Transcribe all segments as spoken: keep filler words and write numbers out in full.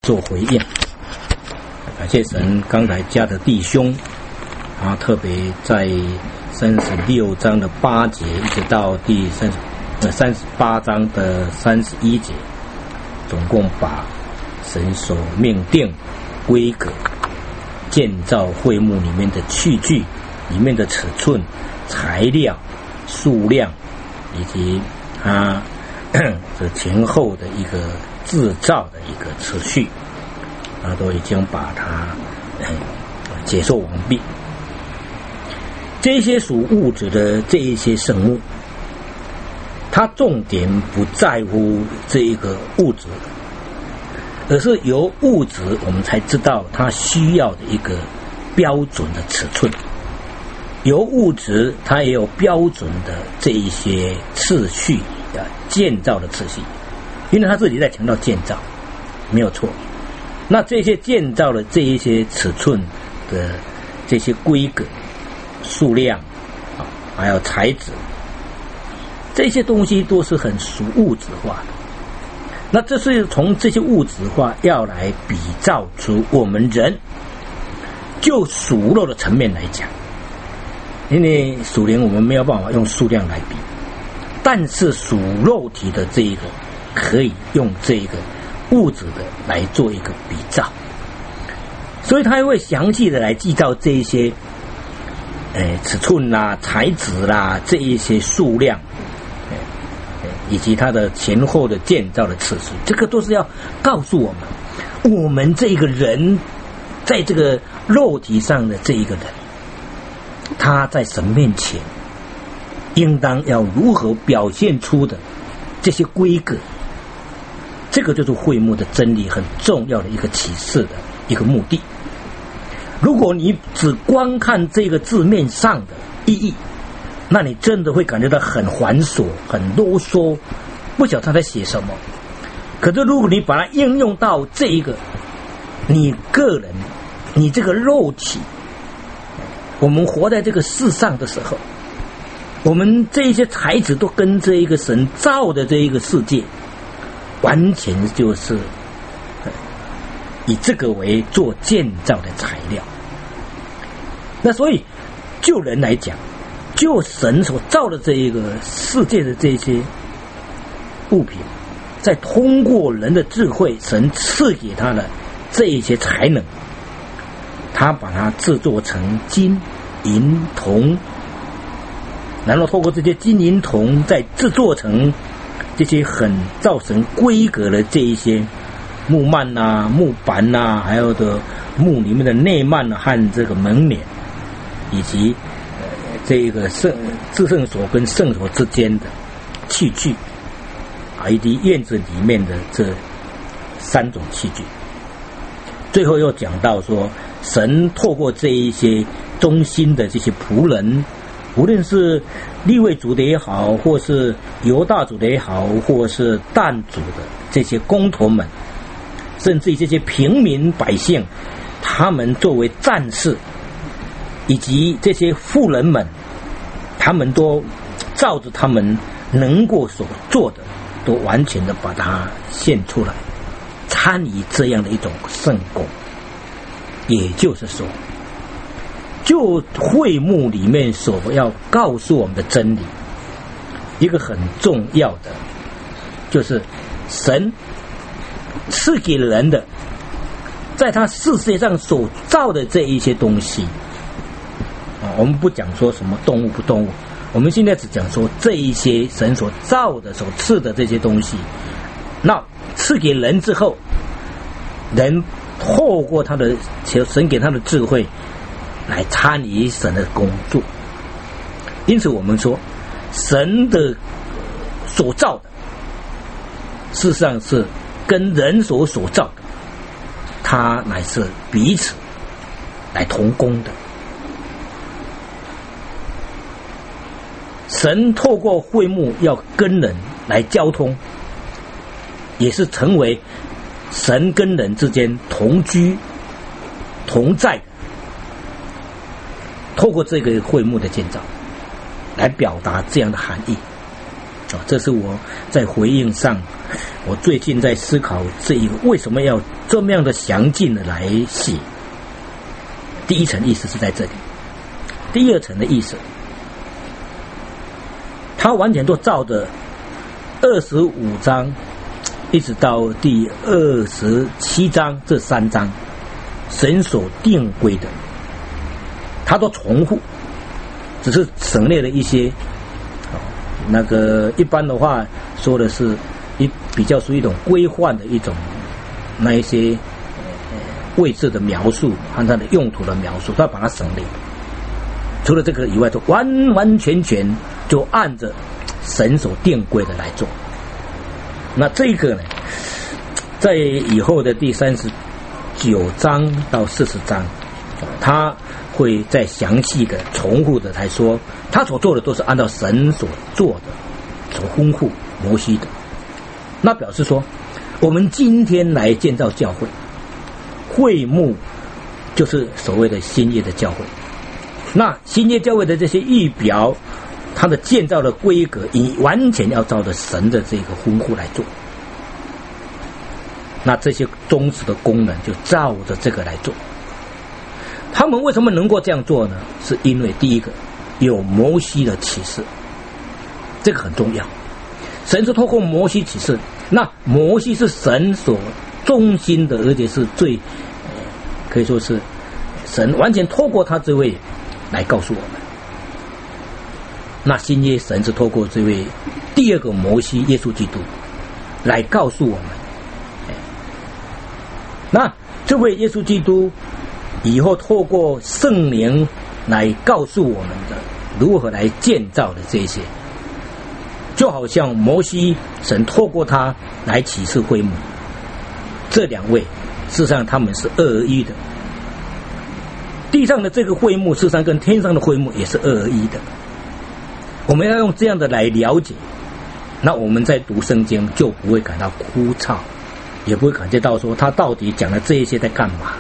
做回应。感谢神，刚才家的弟兄啊，特别在三十六章的八节，一直到第三呃三十八章的三十一节，总共把神所命定规格、建造会幕里面的器具、里面的尺寸、材料、数量，以及它这前后的一个制造的一个次序，啊，都已经把它解说完毕。这些属物质的这一些生物，它重点不在乎这一个物质，而是由物质我们才知道它需要的一个标准的尺寸，由物质它也有标准的这一些次序的建造的次序，因为他自己在强调建造，没有错。那这些建造的这一些尺寸的这些规格、数量啊，还有材质，这些东西都是很属物质化的。那这是从这些物质化要来比照出我们人就属肉的层面来讲，因为属灵我们没有办法用数量来比，但是属肉体的这一个可以用这一个物质的来做一个比照，所以他会详细的来记照这一些呃尺寸啦、材质啦、这一些数量，以及它的前后的建造的次数，这个都是要告诉我们，我们这个人在这个肉体上的这一个人，他在神面前应当要如何表现出的这些规格，这个就是会幕的真理很重要的一个启示的一个目的。如果你只观看这个字面上的意义，那你真的会感觉到很繁琐、很啰嗦，不晓得他在写什么。可是如果你把它应用到这一个你个人、你这个肉体，我们活在这个世上的时候，我们这一些材质都跟这一个神造的这一个世界完全就是以这个为做建造的材料。那所以就人来讲，就神所造的这一个世界的这些物品，再通过人的智慧，神赐给他的这一些才能，他把它制作成金银铜，然后透过这些金银铜再制作成这些很造成规格的这一些木幔啊、木板啊，还有的木里面的内幔和这个门帘，以及这一个圣至圣所跟圣所之间的器具啊，以及院子里面的这三种器具。最后又讲到说，神透过这一些忠心的这些仆人，无论是利未族的也好，或是犹大族的也好，或是但族的这些工头们，甚至于这些平民百姓，他们作为战士，以及这些妇人们，他们都照着他们能够所做的，都完全的把它献出来，参与这样的一种圣工。也就是说，就会幕里面所要告诉我们的真理，一个很重要的就是神赐给人的，在他世界上所造的这一些东西啊，我们不讲说什么动物不动物，我们现在只讲说这一些神所造的、所赐的这些东西，那赐给人之后，人透过他的神给他的智慧来参与神的工作。因此我们说，神的所造的事实上是跟人所所造的，它乃是彼此来同工的。神透过会幕要跟人来交通，也是成为神跟人之间同居同在的。透过这个会幕的建造来表达这样的含义。 啊，这是我在回应上，我最近在思考这一个为什么要这么样的详尽的来写。第一层意思是在这里，第二层的意思，他完全都照着二十五章一直到第二十七章这三章神所定规的，他都重复，只是省略了一些。那个一般的话说的是一比较属于一种规范的一种那一些位置的描述和它的用途的描述，他把它省略。除了这个以外，就完完全全就按着神所定规的来做。那这个呢，在以后的第三十九章到四十章，他会再详细的重复的来说，他所做的都是按照神所做的，所吩咐摩西的。那表示说，我们今天来建造教会，会幕就是所谓的新约的教会。那新约教会的这些预表，它的建造的规格，以完全要照着神的这个吩咐来做。那这些宗旨的功能就照着这个来做。他们为什么能够这样做呢？是因为第一个有摩西的启示，这个很重要。神是透过摩西启示，那摩西是神所忠心的，而且是最可以说是神完全透过他这位来告诉我们。那新约神是透过这位第二个摩西耶稣基督来告诉我们。那这位耶稣基督以后透过圣灵来告诉我们的如何来建造的这些，就好像摩西神透过他来启示会幕，这两位事实上他们是二而一的。地上的这个会幕事实上跟天上的会幕也是二而一的。我们要用这样的来了解，那我们在读圣经就不会感到枯燥，也不会感觉到说他到底讲的这一些在干嘛。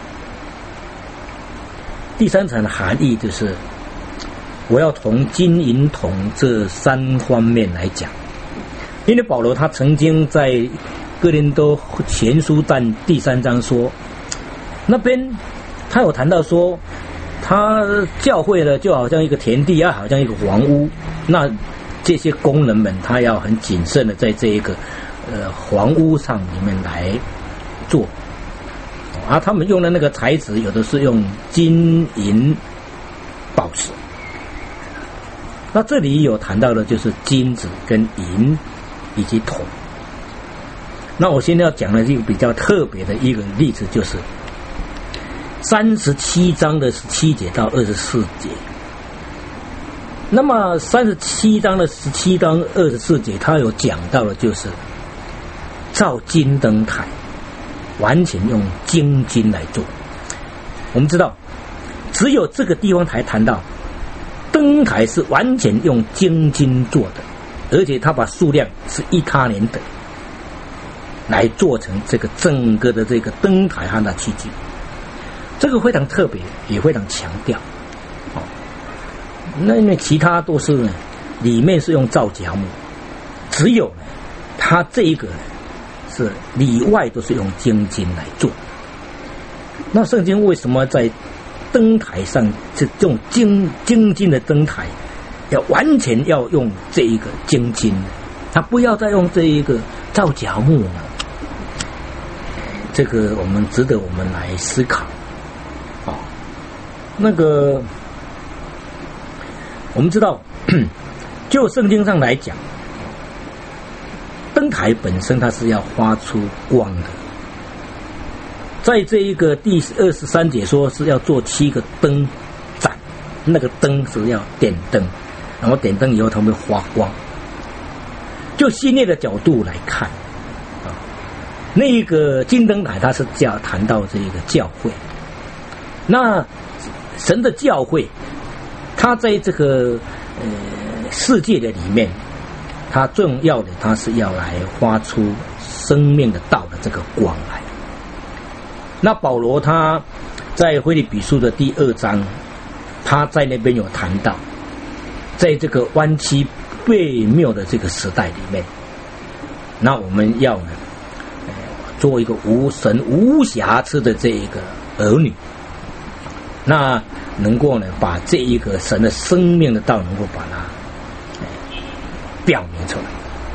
第三层的含义就是，我要从金银铜这三方面来讲。因为保罗他曾经在哥林多前书但第三章说，那边他有谈到说，他教会呢就好像一个田地啊，好像一个房屋，那这些工人们他要很谨慎的在这一个呃房屋上里面来做。啊，他们用的那个材质，有的是用金银宝石。那这里有谈到的就是金子跟银以及铜。那我现在要讲的一个比较特别的一个例子，就是三十七章的十七节到二十四节。那么三十七章的十七到二十四节，它有讲到的就是造金灯台。完全用精金来做。我们知道只有这个地方才谈到灯台是完全用精金做的，而且他把数量是一他连等来做成这个整个的这个灯台和那器具。这个非常特别，也非常强调。哦，那因为其他都是呢里面是用皂荚木，只有呢它这一个呢是里外都是用精金来做。那圣经为什么在灯台上这种精精金的灯台要完全要用这一个精金，它不要再用这一个皂荚木呢？这个我们值得我们来思考。哦，那个我们知道，就圣经上来讲，灯台本身它是要发出光的。在这一个第二十三节说是要做七个灯盏，那个灯是要点灯，然后点灯以后它会发光。就新约的角度来看，啊，那一个金灯台它是叫谈到这一个教会。那神的教会，它在这个呃世界的里面，它重要的它是要来发出生命的道的这个光来。那保罗他在腓立比书的第二章，他在那边有谈到，在这个弯曲悖谬的这个时代里面，那我们要呢，呃、做一个无神无瑕疵的这一个儿女，那能够呢把这一个神的生命的道能够把它、呃、表明出来。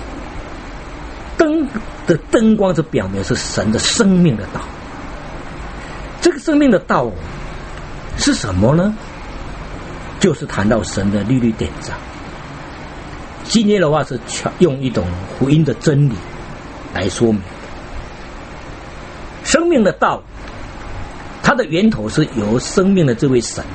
灯的灯光是表明是神的生命的道，这个生命的道是什么呢？就是谈到神的律律典章。今天的话是用一种福音的真理来说明。生命的道，它的源头是由生命的这位神。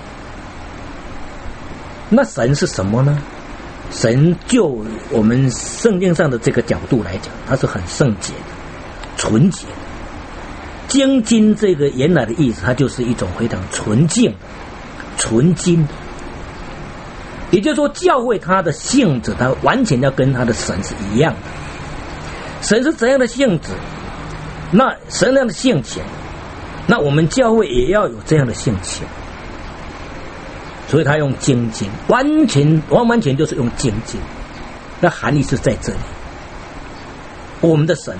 那神是什么呢？神就我们圣经上的这个角度来讲，它是很圣洁的、纯洁的。精金这个原来的意思，它就是一种非常纯净、纯金的。也就是说，教会它的性质，它完全要跟它的神是一样的。神是怎样的性质，那神那样的性情，那我们教会也要有这样的性情。所以他用精金，完全完完全就是用精金，那含义是在这里。我们的神，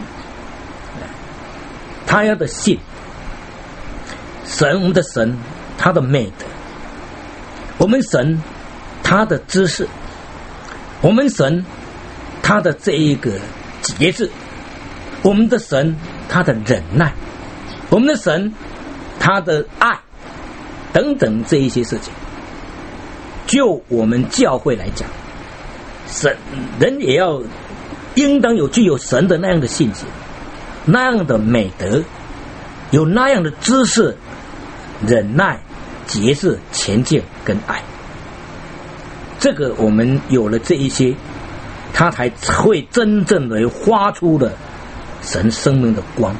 他要的信，神我们的神，他的美德，我们神他的知识，我们神他的这一个节制，我们的神他的忍耐，我们的神他的爱等等这一些事情。就我们教会来讲，神人也要应当有具有神的那样的性情，那样的美德，有那样的知识、忍耐、节制、前进跟爱。这个我们有了这一些，他才会真正的发出了神生命的光。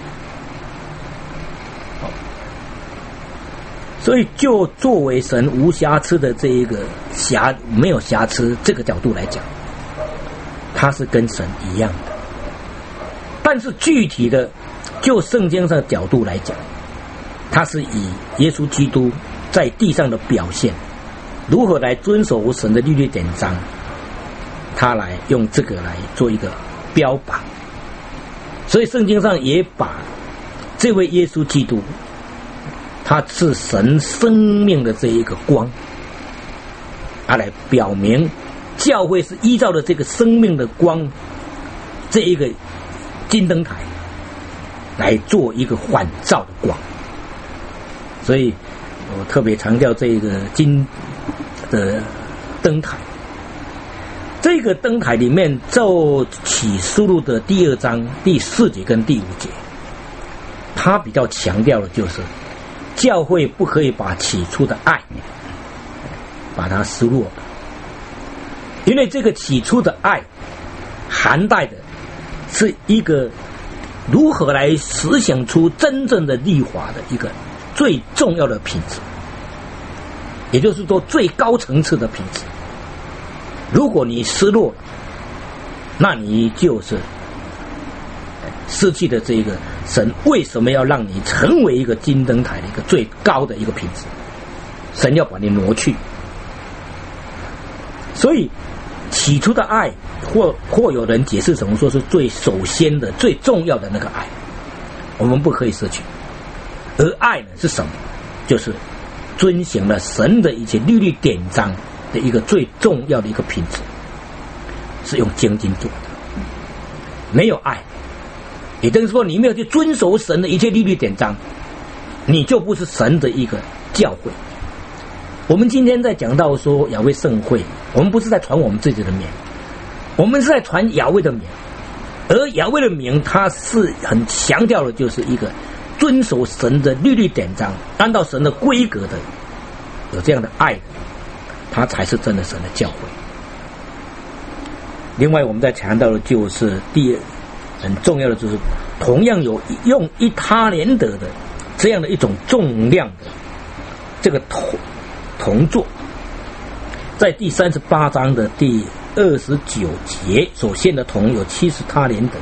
所以就作为神无瑕疵的这一个瑕没有瑕疵这个角度来讲，他是跟神一样的。但是具体的就圣经上的角度来讲，他是以耶稣基督在地上的表现，如何来遵守神的律例典章，他来用这个来做一个标榜。所以圣经上也把这位耶稣基督，他是神生命的这一个光，他来表明教会是依照的这个生命的光这一个金灯台来做一个反照的光。所以我特别强调这一个金的灯台。这个灯台里面就启示录的第二章第四节跟第五节，他比较强调的就是教会不可以把起初的爱把它失落，因为这个起初的爱含带的是一个如何来实行出真正的律法的一个最重要的品质，也就是说最高层次的品质。如果你失落，那你就是失去的这个神为什么要让你成为一个金灯台的一个最高的一个品质，神要把你挪去。所以起初的爱，或或有人解释怎么说是最首先的最重要的那个爱，我们不可以失去。而爱呢是什么？就是遵行了神的一些律例典章的一个最重要的一个品质，是用精金做的。没有爱，也就是说你没有去遵守神的一切律例典章，你就不是神的一个教会。我们今天在讲到说雅威圣会，我们不是在传我们自己的名，我们是在传雅威的名。而雅威的名它是很强调的就是一个遵守神的律例典章，按照神的规格的，有这样的爱的，它才是真的神的教会。另外我们在强调的就是第二很重要的，就是同样有用一他连得的这样的一种重量的这个铜铜座，在第三十八章的第二十九节所献的铜有七十他连得。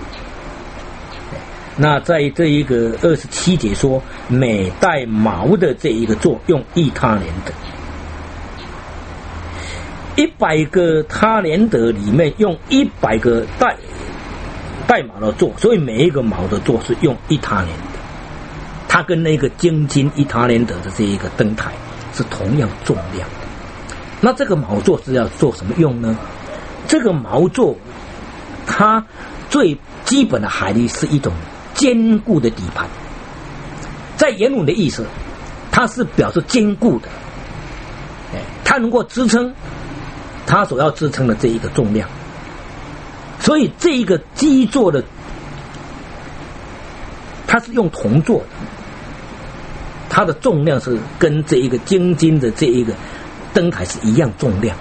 那在这一个二十七节说每带毛的这一个座用一他连得。 一百个他连德里面用一百个带带卯的座，所以每一个卯的座是用一他连德，它跟那个京津一他连德的这一个灯台是同样重量的。那这个卯座是要做什么用呢？这个卯座它最基本的含义是一种坚固的底盘，在原文的意思，它是表示坚固的，它能够支撑它所要支撑的这一个重量。所以这一个基座的，它是用铜做的，它的重量是跟这一个京津的这一个灯台是一样重量。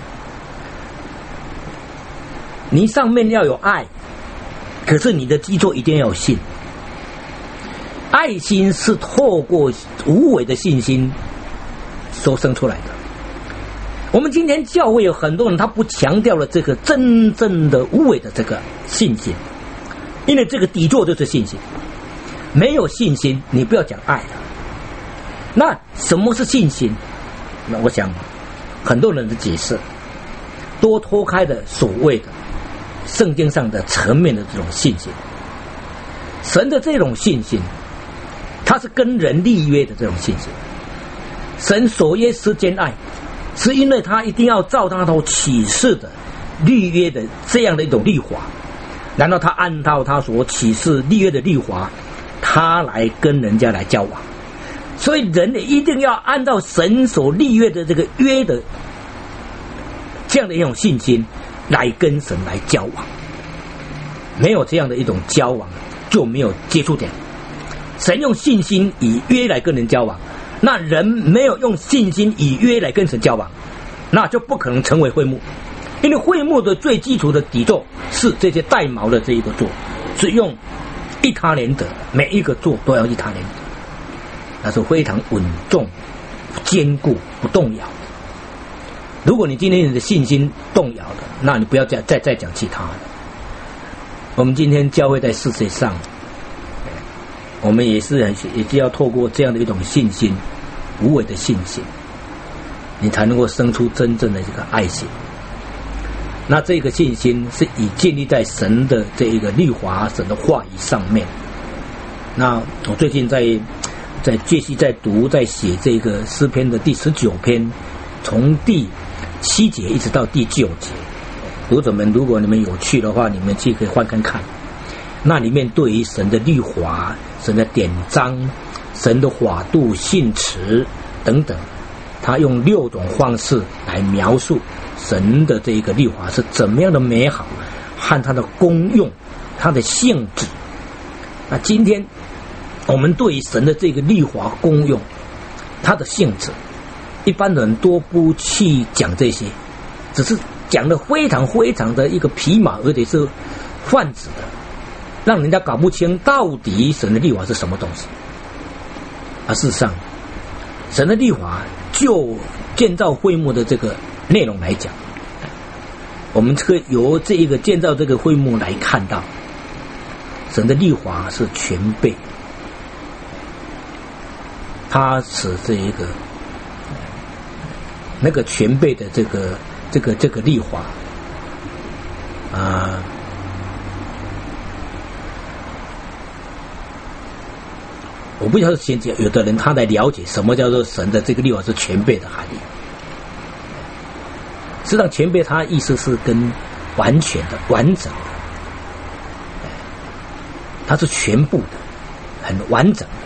你上面要有爱，可是你的基座一定要有信。爱心是透过无伪的信心所生出来的。我们今天教会有很多人，他不强调了这个真正的无伪的这个信心，因为这个底座就是信心。没有信心，你不要讲爱了。那什么是信心？那我想很多人的解释多脱开的所谓的圣经上的层面的这种信心。神的这种信心，它是跟人立约的这种信心。神所约施兼爱，是因为他一定要照他所启示的立约的这样的一种律法，然后他按照他所启示立约的律法，他来跟人家来交往。所以人也一定要按照神所立约的这个约的这样的一种信心来跟神来交往。没有这样的一种交往，就没有接触点。神用信心以约来跟人交往，那人没有用信心以约来跟神交往，那就不可能成为会幕。因为会幕的最基础的底座是这些带卯的这一个座，是用一他连德，每一个座都要一他连德，那是非常稳重、坚固、不动摇的。如果你今天你的信心动摇的，那你不要再再再讲其他的。我们今天教会在世界上，我们也是也就要透过这样的一种信心，无伪的信心，你才能够生出真正的这个爱心。那这个信心是以建立在神的这一个律法、神的话语上面。那我最近在在继续在读在写这个诗篇的第十九篇，从第七节一直到第九节。读者们，如果你们有趣的话，你们去可以翻看看。那里面对于神的律法、神的典章、神的法度、信实等等，他用六种方式来描述神的这个律法是怎么样的美好，和它的功用、它的性质。那今天我们对于神的这个律法功用、它的性质，一般人都不去讲这些，只是讲的非常非常的一个皮毛，而且是泛指的，让人家搞不清到底神的律法是什么东西。而事实上，神的律法就建造会幕的这个内容来讲，我们可以由这一个建造这个会幕来看到，神的律法是全备，它使这一个那个全备的这个这个这个律法啊。我不晓得现在有的人他来了解什么叫做神的这个律法是全备的含义。实际上全备它的意思是跟完全的、完整的，它是全部的、很完整的。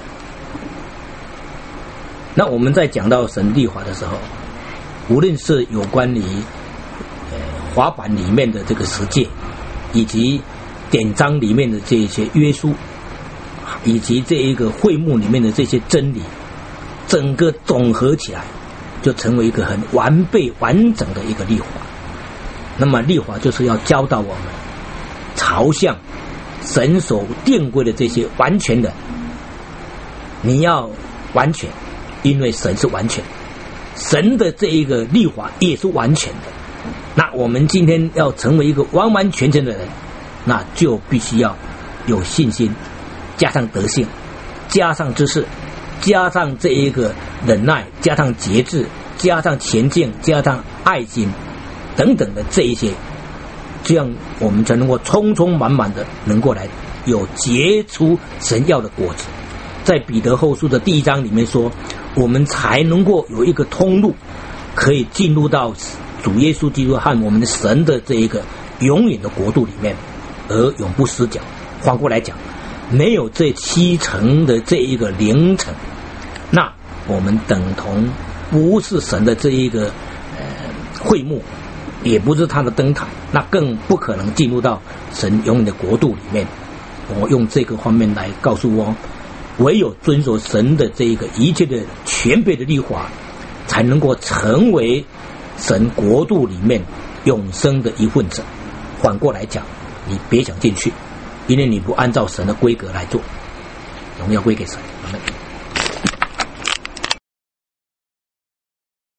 那我们在讲到神律法的时候，无论是有关于呃法版里面的这个十诫，以及典章里面的这一些约束，以及这一个会幕里面的这些真理，整个总合起来，就成为一个很完备完整的一个律法。那么律法就是要教导我们朝向神所定规的这些完全的，你要完全，因为神是完全，神的这一个律法也是完全的。那我们今天要成为一个完完全全的人，那就必须要有信心，加上德性，加上知识，加上这一个忍耐，加上节制，加上前进，加上爱心， 等等的这一些，这样我们才能够充充满满的能够来有结出神要的果子。在彼得后书的第一章里面说，我们才能够有一个通路，可以进入到主耶稣基督和我们的神的这一个永远的国度里面，而永不失脚。反过来讲，没有这七层的这一个灵层，那我们等同不是神的这一个呃会幕，也不是他的灯台，那更不可能进入到神永远的国度里面。我用这个方面来告诉我，唯有遵守神的这一个一切的全备的律法，才能够成为神国度里面永生的一份子。反过来讲，你别想进去，因为你不按照神的规格来做，荣耀归给神。